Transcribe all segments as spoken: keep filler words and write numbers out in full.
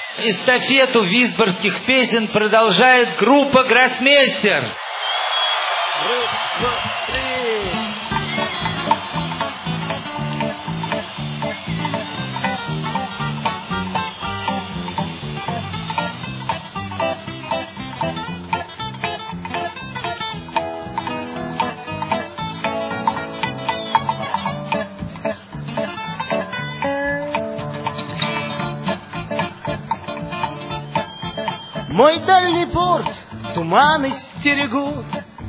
Эстафету висборгских песен продолжает группа «Гроссмейстер». Мой дальний порт туманы стерегут,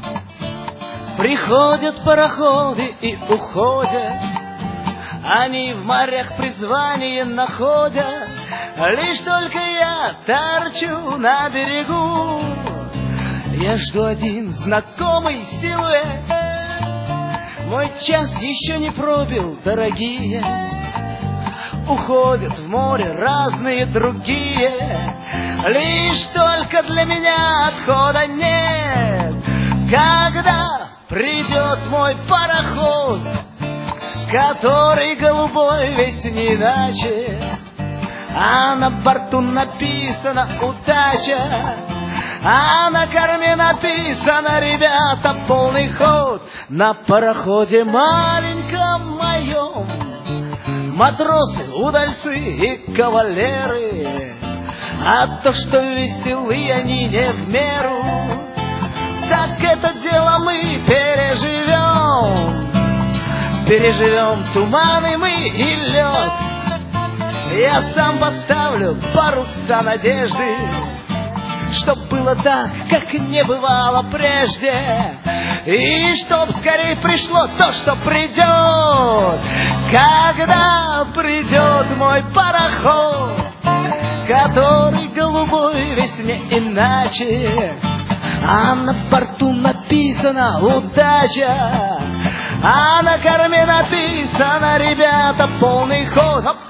приходят пароходы и уходят, они в морях призвание находят, лишь только я торчу на берегу. Я жду один знакомый силуэт, мой час еще не пробил, дорогие. Уходят в море разные другие, лишь только для меня отхода нет. Когда придет мой пароход, который голубой весь не иначе, а на борту написано «Удача», а на корме написано «Ребята, полный ход». На пароходе маленьком моем матросы, удальцы и кавалеры, а то, что веселы они не в меру, так это дело мы переживем. Переживем туманы мы и лед. Я сам поставлю паруса надежды, чтоб было так, как не бывало прежде, и чтоб скорее пришло то, что придет. Когда придет мой пароход, который голубой весь не иначе, а на борту написано «Удача», а на корме написано «Ребята, полный ход». Хоп!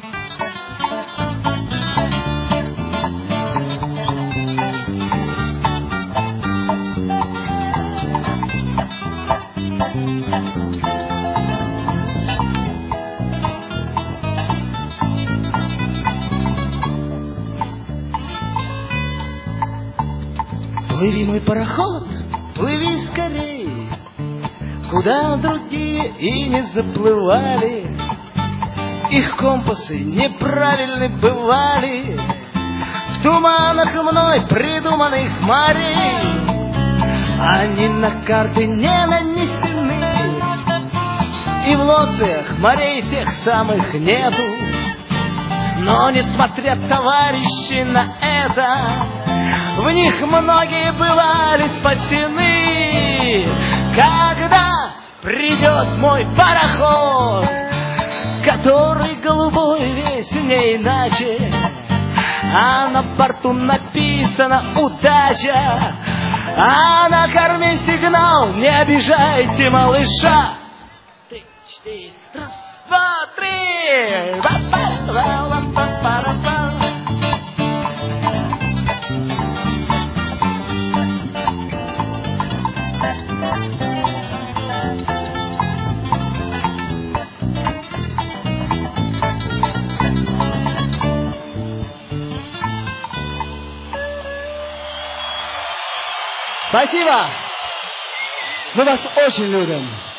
Плыви, мой пароход, плыви скорей, куда другие и не заплывали. Их компасы неправильны бывали в туманах мной придуманных морей. Они на карты не нанесены, и в лоциях морей тех самых нету. Но несмотря, товарищи, на это, в них многие бывали спасены. Когда придет мой пароход, который голубой весь не иначе, а на борту написано «Удача», а на корме сигнал «Не обижайте малыша». Три, четыре, раз, два, три. Спасибо! Мы вас очень любим.